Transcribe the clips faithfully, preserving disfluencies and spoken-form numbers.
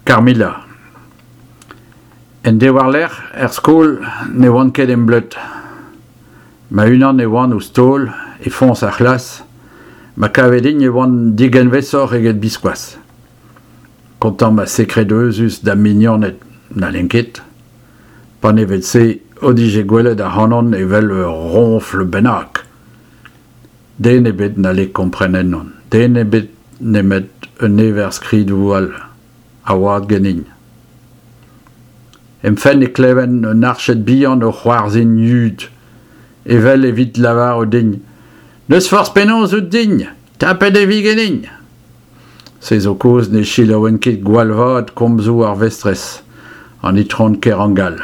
Carmilla. En de war l'er, er skol ne oan ket en bleut. Ma unan e oan o stol, e fons ar c'hlas, ma kavedin e oan digen vesor eget biskoaz. Kontant ma sekredeuzus da mignonet na lenket, pan evet se odige gwelet a hanon evel ronfle bennak. Den ebet na le komprenenon, den ebet nemet un ever skrid voal a oad genin. Em fen e kleven un archet bihan o c'hoarzin yud, evel evit lavar o dign. Neus force penons out dign, tapet e vi genin. Se zo koz ne chil a oan ket gwalvad komzo ar vestres, an itron kerangal.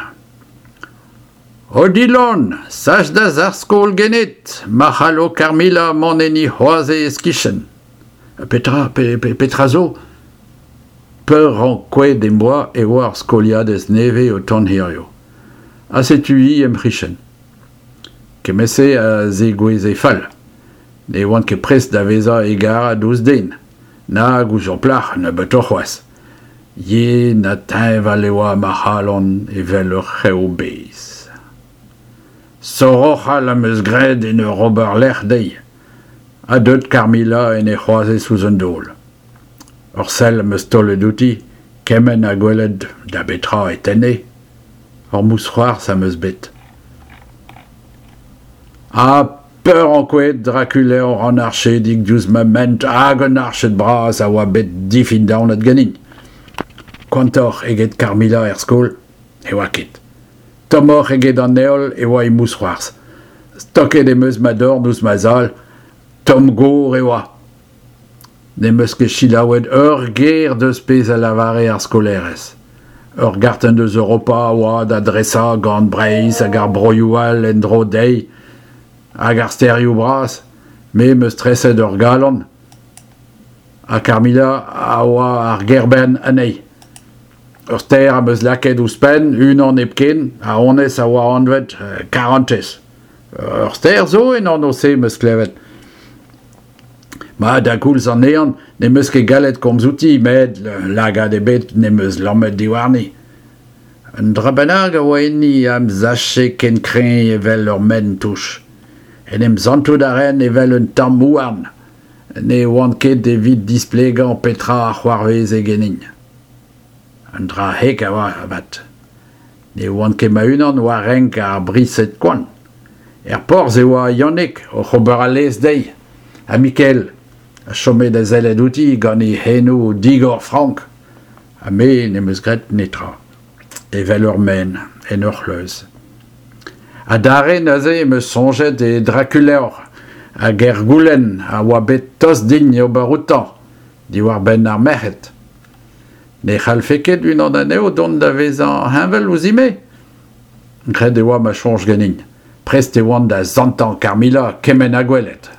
O dilon, sach da zar skol genet, ma c'hallo Carmilla mon eni c'hoaze eskichen. Petra, pe, pe, petra zo, peur an kouet em boa e war skoliadez neve o ton hirio. A setui em c'hichen. Kemese a ze gwez e fall. Ne oan ket prest da veza egar a douz den. Na goujon plach na beto c'hoaz. Ye na teñv a leoa ma c'halon evel ur c'heo bez. Soroch al am eus gred en ur ober lec'h dei. A deut Carmilla en e c'hoaze sous un dol. Ur sel am eus tollet outi, kemen a gwelet da betra et enne. Ur mous c'hoar am eus bet. A peur an kouet Draculaur an archet dig diouz ma ment hag un archet bras a oa bet difin daonet ganin. Kontor eget Carmilla er skol, e oa ket. Tomor eget an eol e oa e mous c'hoarz. Stoket em eus ma dor nouz ma zal, tom gor e oa. Ne meus ket chilaouet ur ger deus pez a lavare ar skolerez. Ur garten deus Europa a oa da dresa gant breiz hag ar broioal en dro dei, hag ar sterioù bras, me meus treset ur galon. A Carmilla a oa ar gerben anei. Ur ster am eus laket ouzpen, un an epken, a onez a oa anvet karantez. Ur ster zo en an ose meus klevet. Ma da koulz an ean, ne meus ket galet komzouti, med lagad ebet ne meus lammet diwarni. Un drabenag a oa enni am zache ken kren evel ur men touch. En em zanto da ren evel un tamm ouarn. Ne oan ket evit displegan petra a c'hoarvez e genin. Un dra hek a oa abat. Ne oan ket ma unan oa renk ar briset koan. Er porz e oa Yannick o c'hober a lez dei. A Mikel, a chomet da zellet outi gant e henno digor frank. A me ne meus gret netra. Evel ur men en ur c'hleuz. A daren a ze me sonjet e Draculaur, a ger goulen a oa bet tos din o baroutan, di war ben ar merc'het. Ne c'halfeket un an aneo don da vezan henvel ouzime. Gret e oa ma chonj ganin. Prest e oan da zantan Carmilla kemen a gwelet.